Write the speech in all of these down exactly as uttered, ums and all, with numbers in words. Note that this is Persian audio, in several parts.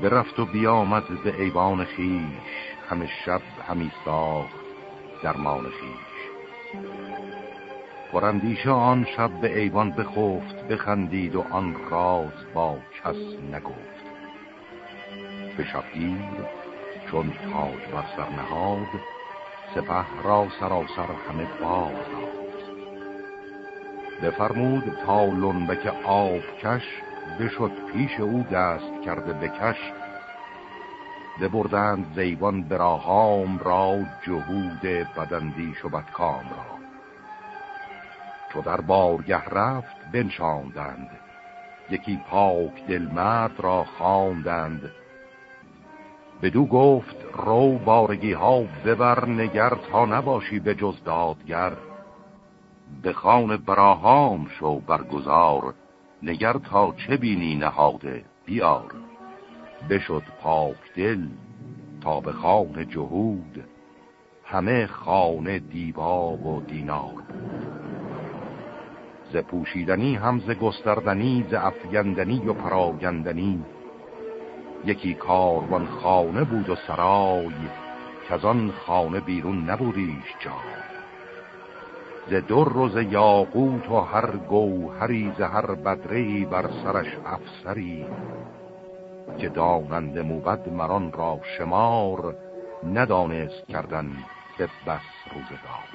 برفت و بیامد به ایوان خیش، همه شب همی ساخت درمان خیش. پراندیشه آن شب به ایوان بخفت، بخندید و آن راز با کس نگفت. به شبگیر چون تاج بر سر نهاد، سپه را سراسر همه باز داد. بفرمود تا لنبک آب کش، بشد پیش او دست کرده بکش. ببردند زیوان براهام را، جهود بداندیش و بدکام را. چو در بارگه رفت بنشاندند، یکی پاک دل مرد را خواندند. بدو گفت رو بارگی ها ببر، نگر تا نباشی به جز دادگر. به خان براهام شو برگزار، نگر تا چه بینی نهاده بیار. بشد پاک دل تا به خان جهود، همه خانه دیبا و دینار. ز پوشیدنی هم ز گستردنی، ز افگندنی و پراگندنی. یکی کاروان خانه بود و سرای، که از آن خانه بیرون نبودیش جای. ز در و ز یاقوت و هر گوهری، ز هر بدری بر سرش افسری. که دانند موبد مران را شمار، ندانست کردن به بس روزگار.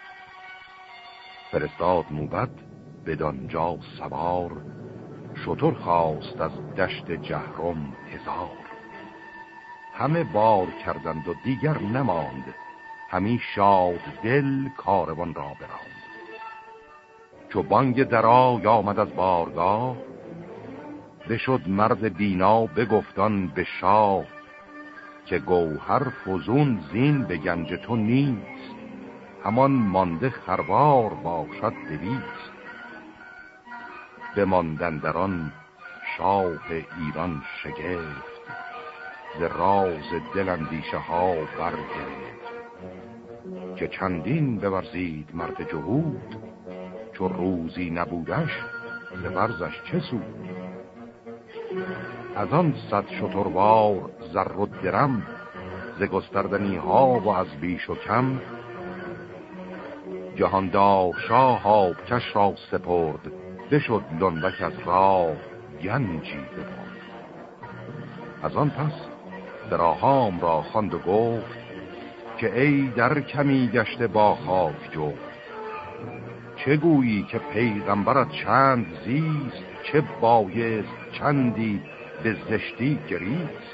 فرستاد موبد بدانجا سوار، شتر خواست از دشت جهرم هزار. همه بار کردند و دیگر نماند، همی شاد دل کاروان را براند. چو بانگ درای آمد از بارگاه، بشد مرد بینا بگفتان به شاه. که گوهر فزون زین به گنج تو نیست، همان مانده خروار باشد دویست. بماندن در آن شاه ایران شگفت، ز راز دل اندیشه ها برگرفت. که چندین بورزید مرد جهود، چو روزی نبودش ز ورزش چه سود. از آن صد شتروار زر و درم، ز گستردنی ها و از بیش و کم. جهاندار شاه آبکش را سپرد، بشد لنبک از راه گنجی ببرد. از آن پس براهام را خواند و گفت، که ای در کمی گشته با خاک جفت. چه گویی که پیغمبرت چند زیست، چه بایست چندی به زشتی گریست.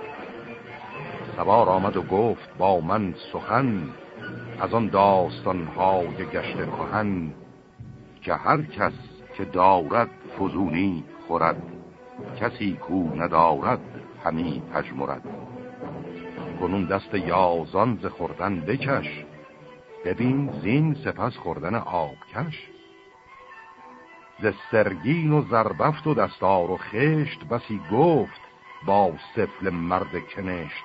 سوار آمد و گفت با من سخن، از آن داستانهای گشته کهن. که هر کس که دارد فزونی خورد، کسی کو ندارد همی پژمرد. کنون دست یازان ز خوردن بکش، ببین زین سپس خوردن آبکش. ز سرگین و زربفت و دستار و خشت، بسی گفت با سفل مرد کنشت.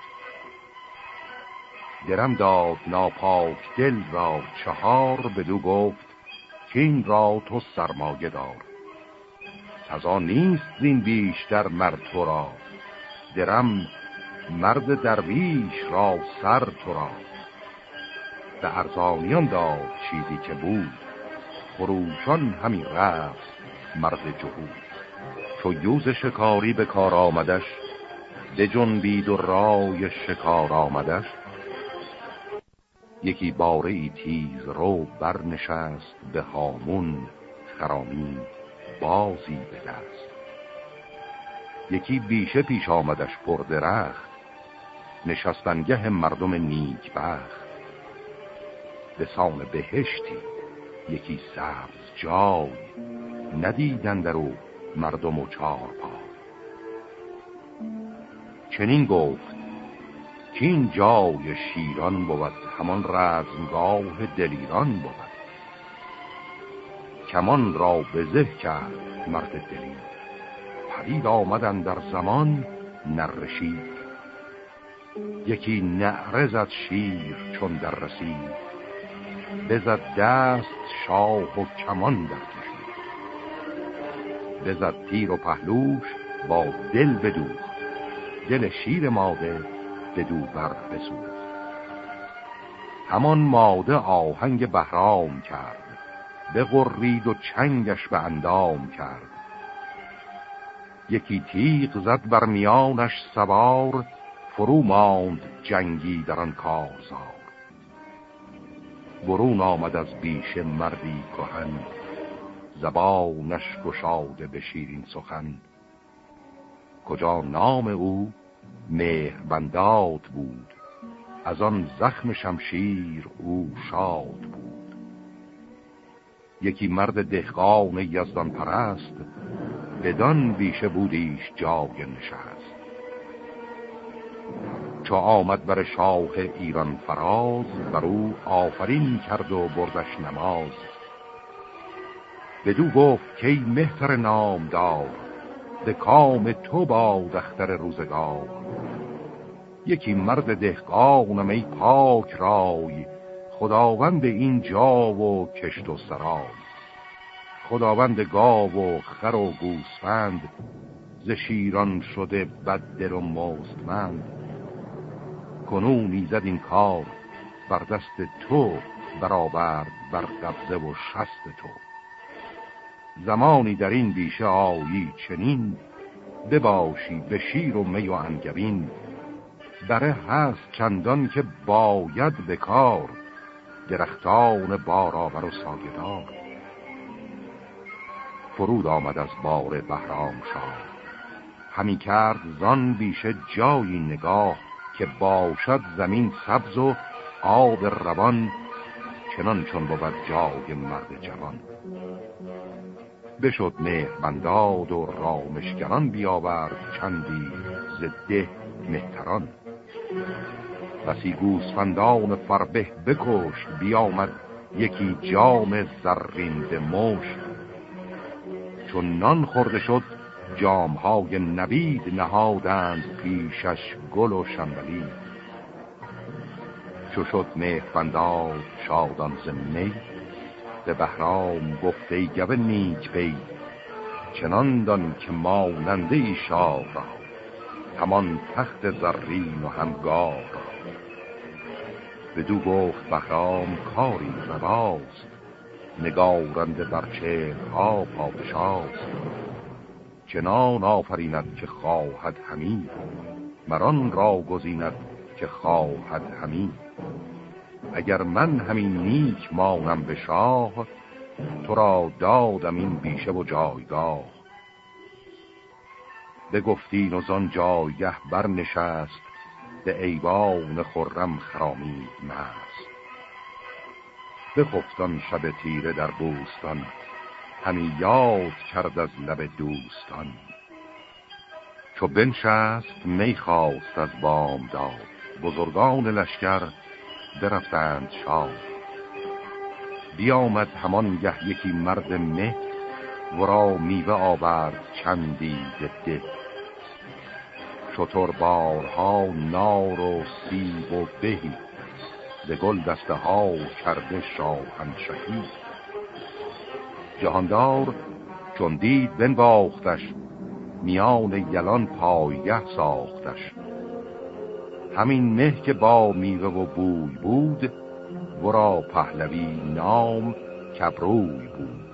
درم داد ناپاک دل را چهار، بدو گفت کین را تو سرمایه دار. از آن نیست زین بیشتر مرد تو را، درم مرد درویش را سر تو را. به ارزانیان داد چیزی که بود، خروشان همی رفت مرد جهود. چو یوز شکاری به کار آمدش، بجنبید و رای شکار آمدش. یکی باره ای تیز رو برنشست، به هامون خرامید بازی به دست. یکی بیشه پیش آمدش پر درخت، نشستنگه مردم نیک بخت. به سان بهشتی یکی سبز جای، ندیدن در او مردم و چار پا. چنین گفت که این جای شیران بود، همان رزمگاه دلیران بود. کمان را به زه کرد مرد دلیر، پدید آمدن در زمان نرشید. یکی نعره زد شیر چون در رسید، بزد دست شاه و کمان در کشید. بزد تیر و پهلوش با دل بدوخت، دل شیر ماده به دو بر بسوخت. همان ماده آهنگ بهرام کرد، بغرید و چنگش به اندام کرد. یکی تیغ زد بر میانش سوار، فرو ماند جنگی در آن کارزار. برون آمد از بیشه مردی کهن، زبانش گشاده به شیرین سخن. کجا نام او مهربنداد بود، از آن زخم شمشیر او شاد بود. یکی مرد دهقان یزدان پرست، بدان بیشه بودیش جای نشست. چو آمد بر شاه ایران فراز، بر او آفرین کرد و بردش نماز. بدو گفت که ای مهتر نامدار، به کام تو باد اختر روزگار. یکی مرد دهقانم ای پاک رای، خداوند این جا و کشت و سرای. خداوند گاو و خر و گوسفند، ز شیران شده بددل و مستمند. کنون ایزد این کار بر دست تو، برآورد بر قبضه و شست تو. زمانی در این بیشه آیی چنین، بباشی به شیر و می و انگبین. بره هست چندان که باید به کار، درختان بارآور و سایه‌دار. فرود آمد از بار بهرام شاه، همی کرد زان بیشه جایی نگاه. که باشد زمین سبز و آب روان، چنان چون بود جای مرد جوان. بشد مهربنداد و رامشگران، بیاورد چندی ز ده مهتران. بسی گوسفندان فربه بکشت، بیامد یکی جام زرین به مشت. چون نان خورده شد جامهای نبید، نهادند پیشش گل و شنبلید. چو شد مهربنداد شادان ز می، به بهرام گفت ای گو نیک پی. چنان دان که ماننده ای شاه را، همان تخت زرین و هم گاه را. بدو گفت بهرام کاری رواست، نگارنده بر چهرها پادشاست. چنان آفریند که خواهد همی، مران را گزیند که خواهد همی. اگر من همین نیک مانم به شاه، تو را دادم این بیشه و جایگاه. بگفتین و زان جایگه برنشست، به ایوان خرم خرامید مست. بخفتان شب تیره در بوستان، همی یاد کرد از لب دوستان. چو بنشست می خواست از بام داد، بزرگان لشکر برفتند شاه. بیامد همان گه یکی مرد مه، ورا میوه آورد چندی ده. شتر بارها نار و سیب و بهی، ز گل دسته ها کرده شاهنشهی. جهاندار چون دید بنواختش، میان یلان پایگه ساختش. همین مه که با میوه و بوی بود، ورا پهلوی نام کبروی بود.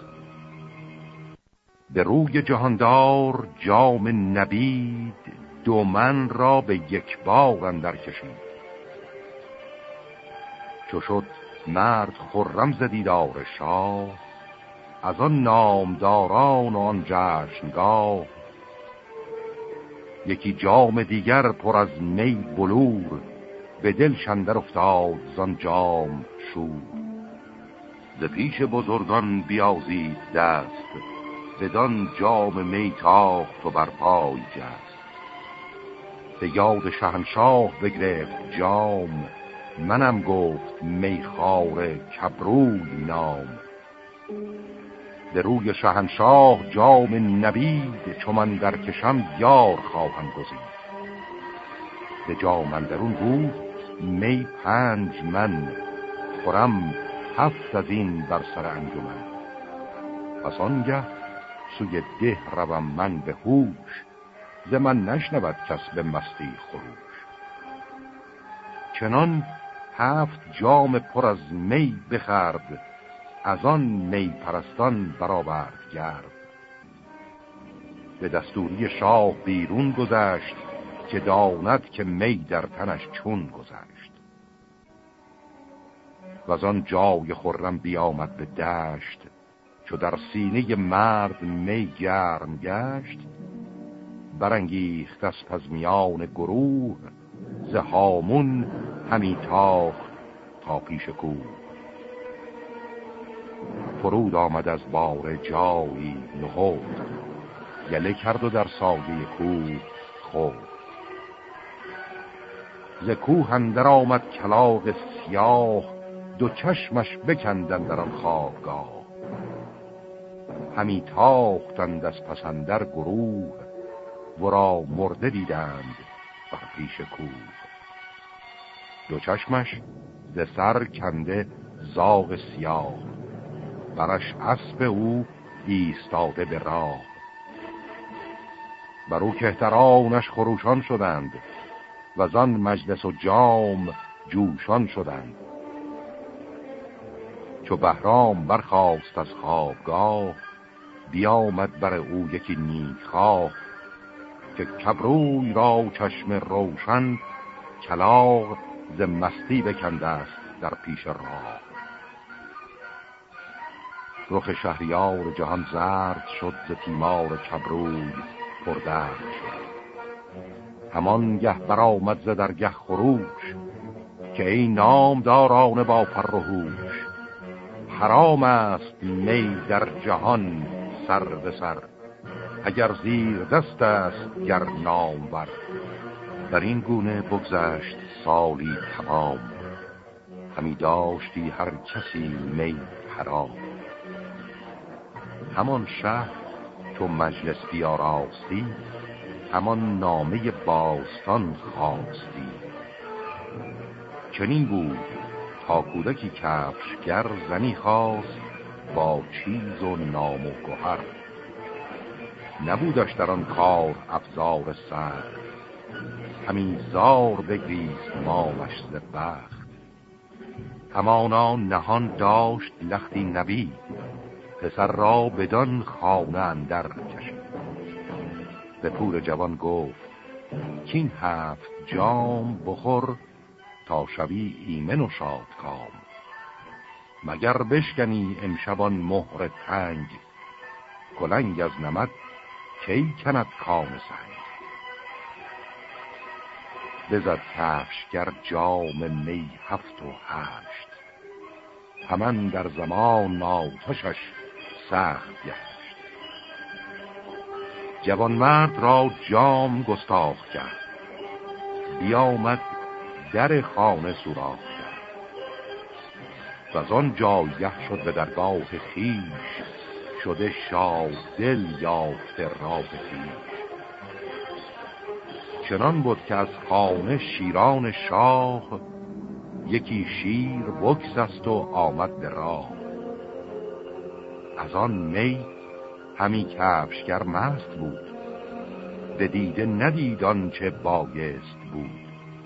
به روی جهاندار جام نبید، دو من را به یک بار اندر کشید. چو شد مرد خرم ز دیدار شاه، از آن نامداران و آن جشنگاه. یکی جام دیگر پر از می بلور، به دل شندر افتاد زان جام شور. ز پیش بزرگان بیازید دست، بدان جام می تاخت و بر پای جست. به یاد شهنشاه بگرفت جام، منم گفت میخوار کبروی نام. به روی شهنشاه جام نبید، چو من در کشم یار خواهم گزید. به جام اندرون بود می پنج من، خورم هفت از این بر سر انجمن. پس آنگه سوی ده روم من به هوش، ز من نشنود کس به مستی خروش. چنان هفت جام پر از می بخورد، از آن می پرستان برآورد گرد. به دستوری شاه بیرون گذشت، که داند که می در تنش چون گذشت. و از آن جای خرم بیامد به دشت، چو در سینه مرد می گرم گشت. برانگیخت اسپ از میان گروه، ز هامون همی تاخت تا پیش کوه. فرود آمد از باره جایی نهفت، گله کرد و در سایه کوه خفت. ز کوه اندر آمد کلاغ سیاه، دو چشمش بکندن در آن خوابگاه. همی تاختند از پس اندر گروه، ورا مرده دیدند بر پیش کوه. دو چشمش ز سر کنده زاغ سیاه، برش اسب او ایستاده به راه. بر او کهترانش خروشان شدند، و زان مجلس و جام جوشان شدند. چو بهرام برخاست از خوابگاه، بیامد بر او یکی نیکخواه. که کبروی را چشم روشن، کلاغ ز مستی بکنده است در پیش راه. رخ شهریار جهان زرد شد، ز تیمار کبروی پردرد شد. همان گه برآمد ز درگه خروش، که ای نامداران با فر و هوش. حرام است می در جهان سر به سر، اگر زیر دست است گر نامور. در این گونه بگذشت سالی تمام، همی داشتی هر کسی می حرام. همان شهر چو مجلس بیاراستی، همان نامه باستان خواستی. چنین بود تا کودکی کفشگر، زنی خواست با چیز و نام و گوهر. نبودش در آن کار افزار سخت، همین زار بگریست مامش ز بخت. همانا نهان داشت لختی نبید، پسر را بدان خانه اندر کشید. به پور جوان گفت کین هفت جام بخور، تا شوی ایمن و شادکام. مگر بشکنی امشبان مهر تنگ، کلنگ از نمد کی کند کام سنگ. بزد کفشگر جام می هفت و هشت، همان در زمان آتشش سخت گشت. جوانمرد را جام گستاخ کرد، بیامد در خانه سوراخ کرد. و از آن جایگه شد به درگاه خویش، شده شاد دل یافته راه خویش. چنان بود که از خانه شیران شاه، یکی شیر بگسست و آمد به راه. از آن می همی کفشگر مست بود، به دیده ندید آنچه بایست بود.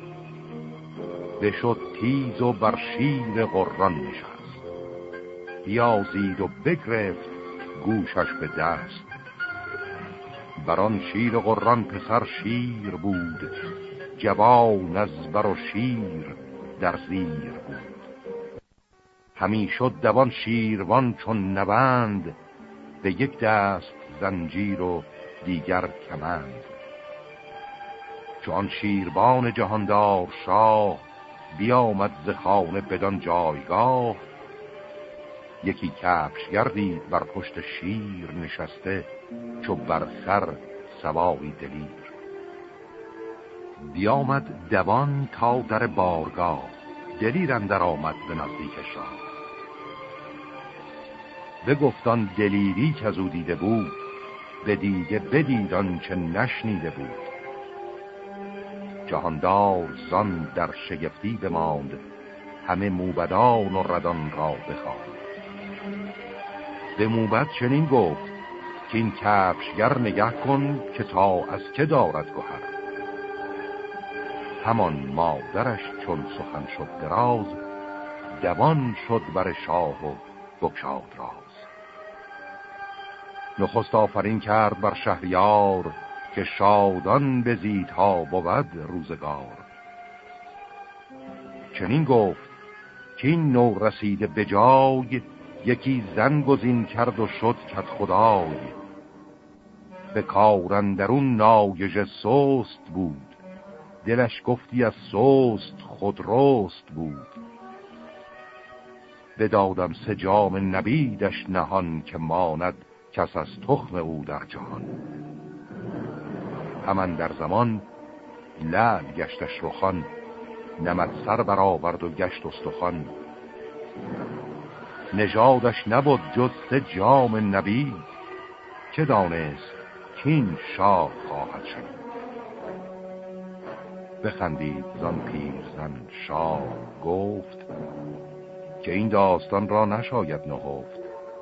بشد تیز و بر شیر قران نشست، بیازید و بگرفت گوشش به دست. بران شیر قران پسر شیر بود، جوان از بر و شیر در زیر بود. همی شد دوان شیروان چون نبند، به یک دست زنجیر و دیگر کمند. چون شیربان جهاندار شاه، بیامد ز خانه بدان جایگاه. یکی کفشگر دید بر پشت شیر نشسته، چو بر خر سواری دلیر. بیامد دوان تا در بارگاه، دلیر اندر آمد به نزدیک شاه. بگفتان دلیری که از او دیده بود، به دیده بدید آنچه نشنیده بود. جهاندار زان در شگفتی بماند، همه موبدان و ردان را بخواند. به موبد چنین گفت که این کفشگر نگه کن که تا از که دارد گوهر. همان مادرش چون سخن شد دراز، دوان شد بر شاه و بگشاد راز. نخست آفرین کرد بر شهریار، که شادان بزید ها بود روزگار. چنین گفت که این نو رسیده به جای، یکی زن گزین کرد و شد کد خدای. به کارندرون نایژ سست بود، دلش گفتی از سست خود رست بود. بدادم سه جام نبیدش نهان، که ماند کس از تخم او در جهان. همان در زمان لعل گشتش رخان، نمد سر برآورد و گشت استخوان. نژادش نبود جز سه جام نبید، چه دانست کین شاه خواهد شد. بخندید زان پیرزن شاه گفت، که این داستان را نشاید نهفت.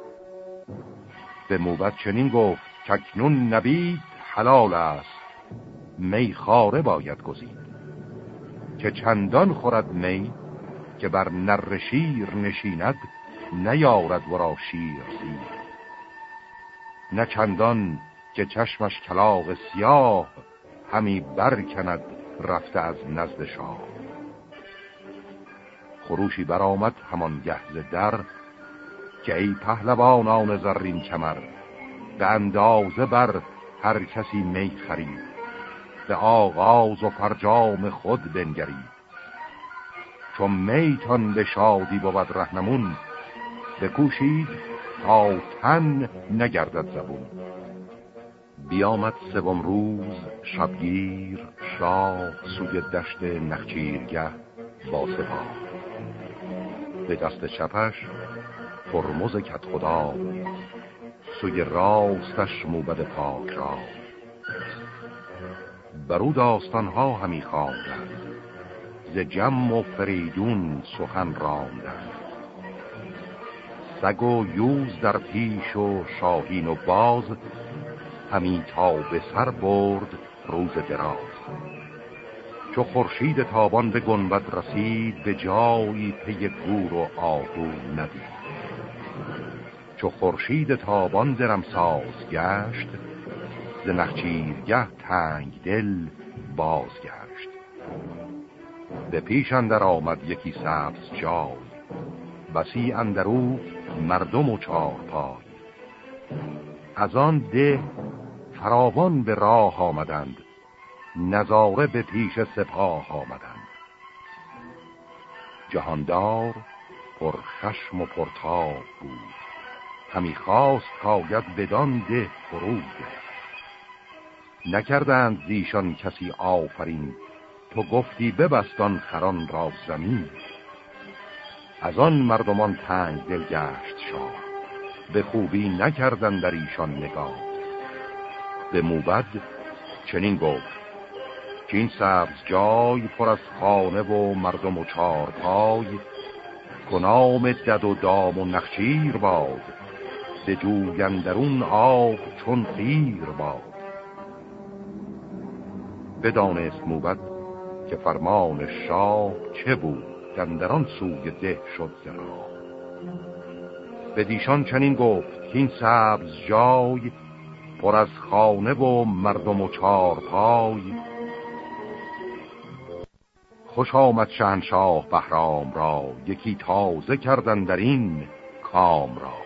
به موبد چنین گفت که اکنون نبید حلال است، می خاره باید گزید. که چندان خورد می که بر نر شیر نشیند، نیارد ورا شیر سیر. نه چندان که چشمش کلاغ سیاه، همی برکند رفته از نزد شاه. خروشی برآمد همان گهز در، که ای پهلوانان زرین کمر. به اندازه بر هر کسی می خرید، به آغاز و فرجام خود بنگرید. چون میتان به شادی بود رهنمون، بکوشید تا تن نگردد زبون. بیامد سوم روز شبگیر شاه، سوی دشت نخچیرگه با سپاه. به دست چپش ترمز کدخدا، سوی راستش موبد پاک را. برو داستانها همی خواندند، ز جم و فریدون سخن راندند. سگ و یوز در پیش و شاهین و باز، همی تا به سر برد روز دراز. چو خورشید تابان به گنبد رسید، به جایی پی گور و آهو ندید. چو خورشید تابان درمساز گشت، ز نخچیرگه تنگ دل بازگشت. به پیش اندر آمد یکی سبز جای، بسی اندرو مردم و چارپای. از آن ده فراوان به راه آمدند، نظاره به پیش سپاه آمدند. جهاندار پر خشم و پرتاب بود، همی خواست کاید بدان ده فرود. نکردند زیشان کسی آفرین، تو گفتی ببستان خران را زمین. از آن مردمان تنگ دل گشت شاه، به خوبی نکردن در ایشان نگاه. به موبد چنین گفت که این سبز جای، پر از خانه و مردم و چارپای. کنام دد و دام و نخچیر باد، به جویندرون آب چون خیر باد. بدانست موبد که فرمان شاه چه بود، اندران سوی ده شد زرا. به دیشان چنین گفت که این سبز جای، پر از خانه و مردم و چارپای. خوش آمد شهنشاه بهرام را، یکی تازه کردن در این کام را.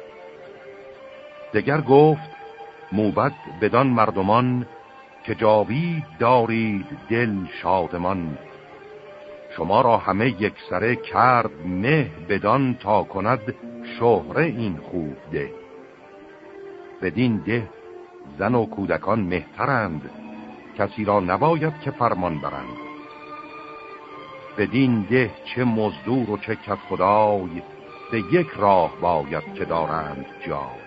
دگر گفت موبد بدان مردمان، که جاوید دارید دل شادمان. شما را همه یک سره کرد مه، بدان تا کند شهره این خوب ده. بدین ده زن و کودکان مهترند، کسی را نباید که فرمان برند. بدین ده چه مزدور و چه کدخدای، به یک راه باید که دارند جای.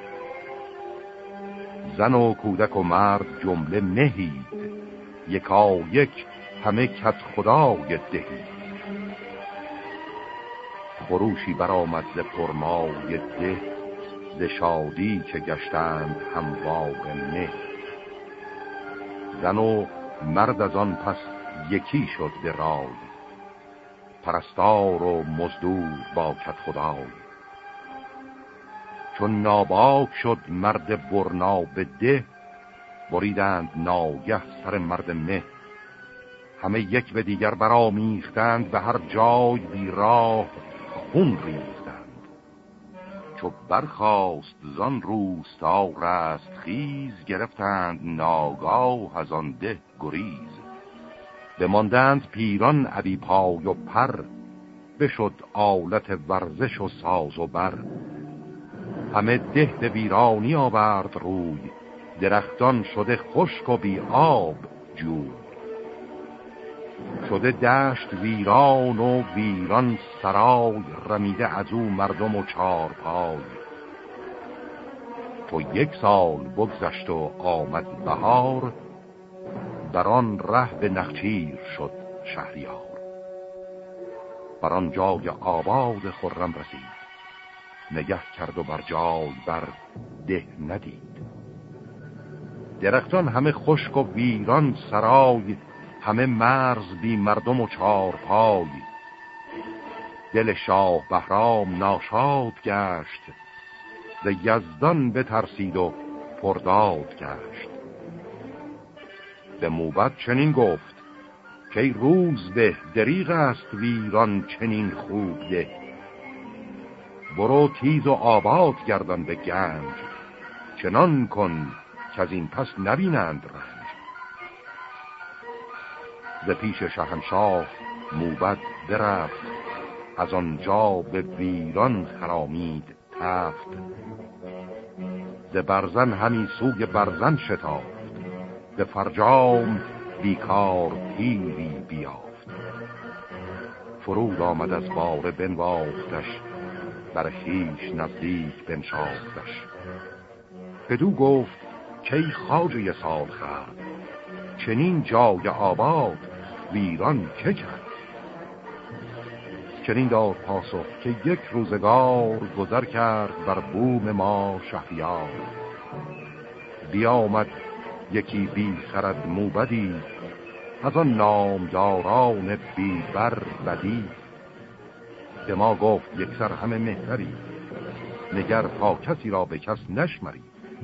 زن و کودک و مرد جمله مهید، یکا یک همه کدخدای دهید. خروشی برآمد ز پرمای ده، ز شادی که گشتند هموار مه. زن و مرد از آن پس یکی شد به رای، پرستار و مزدور با کدخدای. چون ناباک شد مرد برنا به ده، بریدند ناگه سر مرد مه. همه یک به دیگر برآمیختند، به هر جای بی راه خون ریختند. چو برخاست زان روستا رستخیز، گرفتند ناگاه از آن ده گریز. بماندند پیران ابی پای و پر، بشد آلت ورزش و ساز و بر. همه ده به ویرانی آورد روی، درختان شده خشک و بی آب جوی. شده دشت ویران و ویران سرای، رمیده از او مردم و چارپای. تو یک سال بگذشت و آمد بهار، بر آن ره به نخچیر شد شهریار. بر آن جای آباد خرم رسید، نگه کرد و بر جای بر ده ندید. درختان همه خشک و ویران سرای، همه مرز بی مردم و چارپای. دل شاه بهرام ناشاد گشت، ز یزدان بترسید و پرداد گشت. به موبد چنین گفت که روز به دریغ است ویران چنین خوب ده. برو تیز و آباد گردان به گنج، چنان کن که از این پس نبینند رنج. ز پیش شاهنشاه موبد برفت، از آنجا به ویران خرامید تفت. ز برزن همی سوی برزن شتافت، به فرجام بیکار پیری بیافت. فرود آمد از باره بنواختش، بر خویش نزدیک بنشاختش. بدو گفت که ای خواجه سال خورد، چنین جای آباد ویران که کرد؟ چنین داد پاسخ که یک روزگار، گذر کرد بر بوم ما شهریار. بیامد یکی بی خرد موبدی، از آن نامداران بی بر بدی. به ما گفت یک سر همه مهتری، نگر تا کسی را به کس نشمری.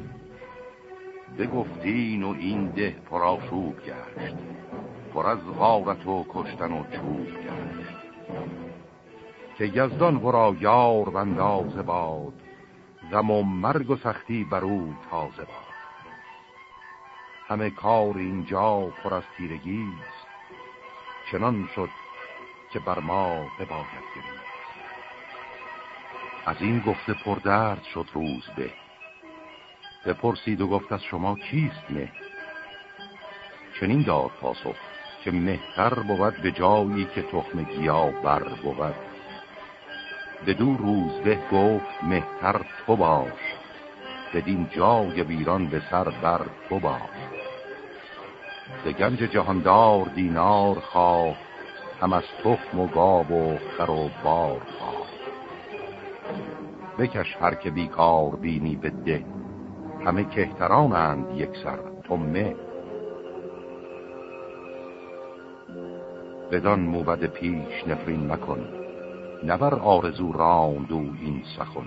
بگفتین و این ده پرآشوب گشت، پر از غارت و کشتن و چوب گشت. که یزدان ورا یار و اندازه باد، غم و مرگ و سختی بر او تازه باد. همه کار اینجا پر از تیرگیست، چنان شد که بر ما بباید گریست. از این گفته پردرد شد روز به، بپرسید و گفت از شما کیست مه؟ چنین داد پاسخ که مهتر بود به جایی که تخم گیا بر بود. بدو روز به گفت مهتر تو باش، بدین جای ویران به سر بر تو باش. ز گنج جهاندار دینار خواه، هم از تخم و گاو و خر و بار خواه. بکش هر که بیکار بینی به ده، همه کهترانند یک سر تو مه. بدان موبد پیش نفرین مکن، نبر آرزو راند او این سخن.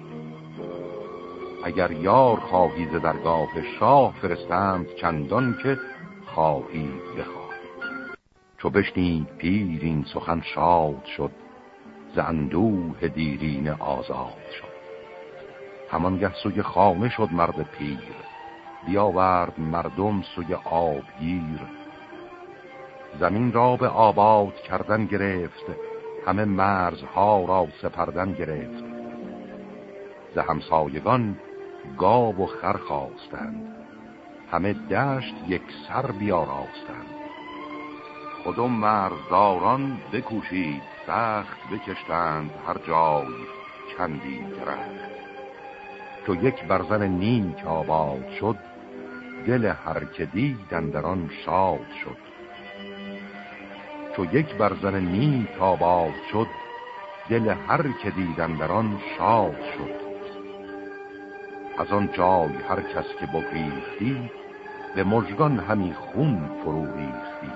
اگر یار خواهی ز درگاه شاه، فرستند چندان که خواهی بخواه. چو بشنید پیر این سخن شاد شد، ز اندوه دیرینه آزاد شد. همانگه سوی خانه شد مرد پیر، بیاورد مردم سوی آبگیر. زمین را به آباد کردن گرفت، همه مرزها را سپردن گرفت. ز همسایگان گاو و خر خواستند، همه دشت یک سر بیاراستند. خودم مرزداران بکوشید سخت، بکشتند هر جای چندی درخت. تو یک برزن نیک آباد شد، دل هر که دید اندران شاد شد. چو یک برزن نیک آباد شد، دل هر که دید اندران شاد شد. از آن جای هر کس که بگریختی، به مژگان همی خون فرو ریختی.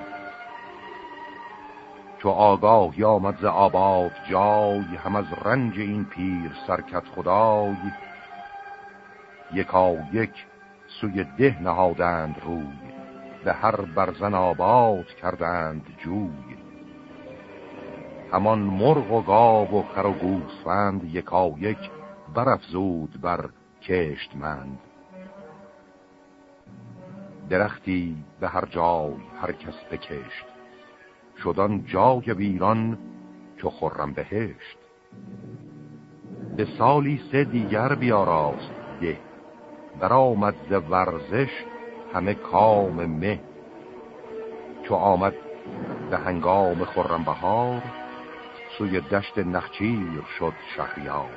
چو آگاهی آمد ز آباد جای، هم از رنج این پیر سرکت خدای. یکا یک سوی ده نهادند روی، به هر برزن آباد کردند جوی. همان مرغ و گاو و خر و گوسفند، یکا یک برافزود بر کشتمند. درختی به هر جای هر کس بکشت، شدان جای ویران چو خرم بهشت. به سالی سه دیگر بیاراست ده، برآمد ز ورزش همه کام مه. چو آمد به هنگام خرم بهار، سوی دشت نخچیر شد شهریار.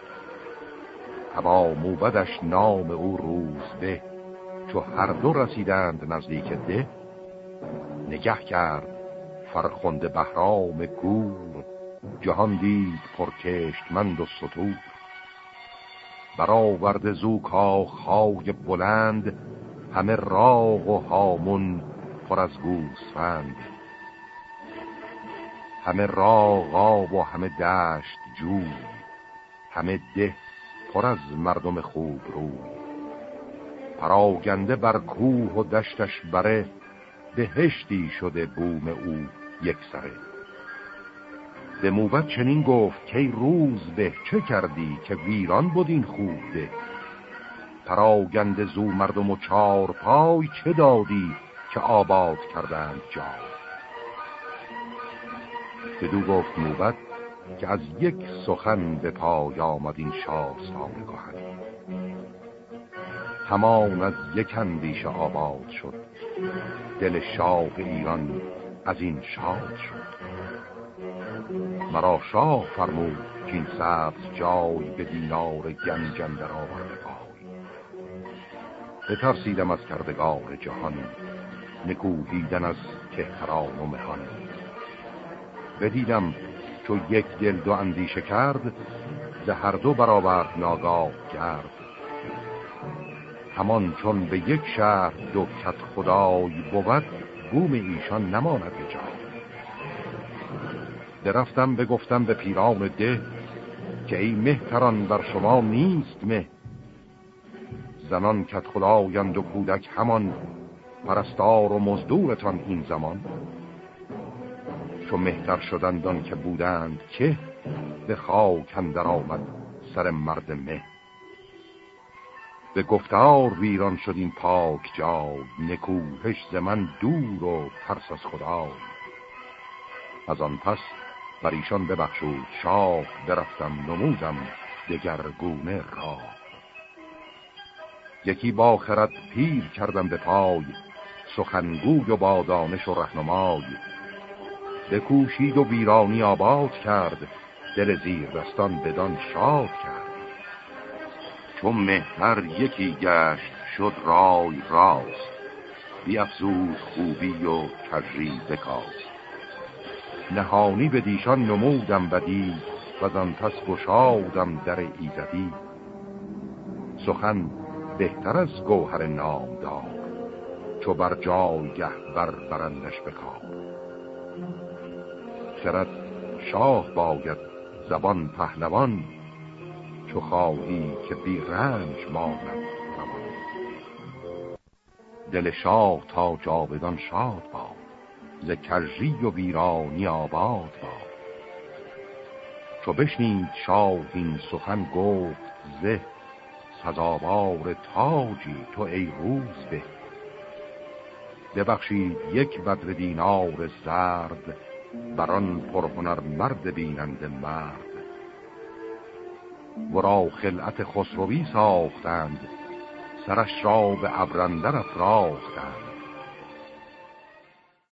ابا موبدش نام او روزبه، چو هر دو رسیدند نزدیک ده. نگه کرد فرخنده بهرام گور، جهان دید پرکشتمند و ستور. برآورده زو کاخهای بلند، همه راغ و هامون پر از گوسفند. همه راغ آب و همه دشت جوی، همه ده پر از مردم خوب روی. پراگنده بر کوه و دشتش بره، بهشتی شده بوم او یک سره. به موبد چنین گفت که روز به چه کردی، که ویران بود این خوب ده. پراگنده زو مردم و چار پای، چه دادی که آباد کردند جای. بدو گفت موبد که از یک سخن به پای آمد این شاهستان کهن. همان از یک اندیشه آباد شد، دل شاه ایران از این شاد شد. مرا شاه فرمود که این سبز جای، به دینار گنج اندر آورده پای. بترسیدم از کردگار جهان، نکوهیدن از کهتران و مهان. بدیدم چو یک دل دو اندیشه کرد، ز هر دو برآورد ناگاه گرد. همان چون به یک شهر دو کت خدای بود، بوم ایشان نماند به جای. درفتم بگفتم به پیران ده، که ای مهتران بر شما نیست مه. زنان کت خدایند و کودک همان، پرستار و مزدورتان این زمان. چو مهتر شدندان که بودند که، به خاک اندر آمد سر مرد مه. به گفتار ویران شد این پاک جای، نکوهش ز من دور و ترس از خدای. از آن پس بر ایشان ببخشود شاه، برفتم نمودم دگرگونه را. یکی با خرد پیر کردم به پای، سخنگوی و با دانش و رهنمای. بکوشید و ویرانی آباد کرد، دل زیر دستان بدان شاد کرد. چون مهتر یکی گشت شد رای راست، بیفزود خوبی و کژی بکاست. نهانی به دیشان نمودم بدی، وزان پس گشادم در ایزدی. سخن بهتر از گوهر نامدار، چو بر جایگه بر برندش بکار. خرد شاه باید زبان پهلوان، چو خواهی که بی رنج ماند روان. دل شاه تا جاودان شاد باد، ز کژی و ویرانی آباد باد. چو بشنید شاه این سخن گفت زه، سزاوار تاجی تو ای روز به. ببخشید یک بدر دینار زرد، بران پرهنر مرد بیننده مرد. ورا خلعت خسروی ساختند، سرش را به ابر اندر افراختند.